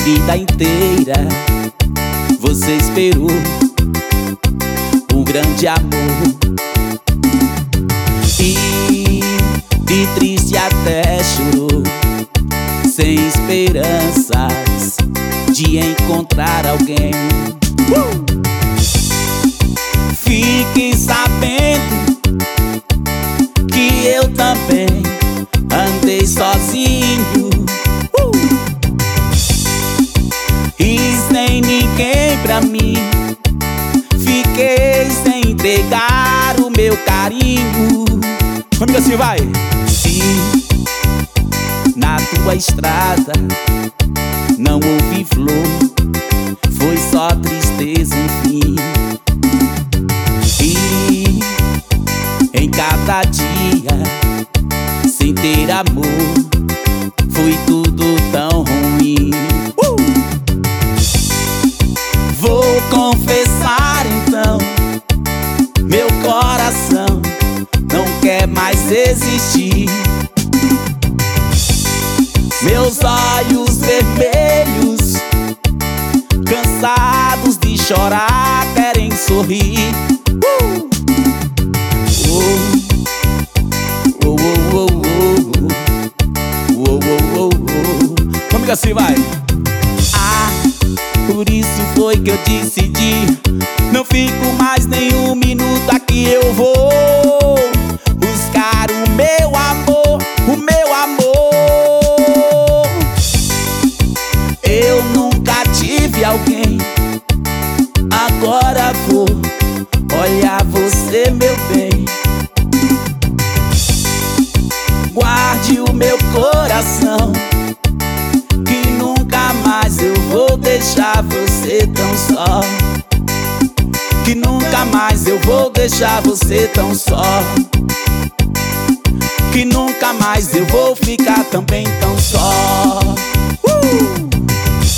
vida inteira você esperou um grande amor. E triste até chorou, sem esperanças de encontrar alguém. Fique sabendo que eu também andei sozinho e sem ninguém pra mim. Fiquei sem entregar o meu carinho. Comigo assim, vai! Se na tua estrada não houve flor, foi só tristeza, enfim. E em cada dia, sem ter amor, foi tudo tão ruim. Vou confessar então, meu coração não quer mais existir. Meus olhos vermelhos, cansados de chorar, querem sorrir. Comigo assim, vai! Por isso foi que eu decidi, não fico mais nem um minuto aqui, eu vou buscar o meu amor, o meu amor. Eu nunca tive alguém, agora vou olhar você, meu bem. Guarde o meu coração, que nunca mais eu vou deixar você tão só. Que nunca mais eu vou deixar você tão só. Que nunca mais eu vou ficar também tão só.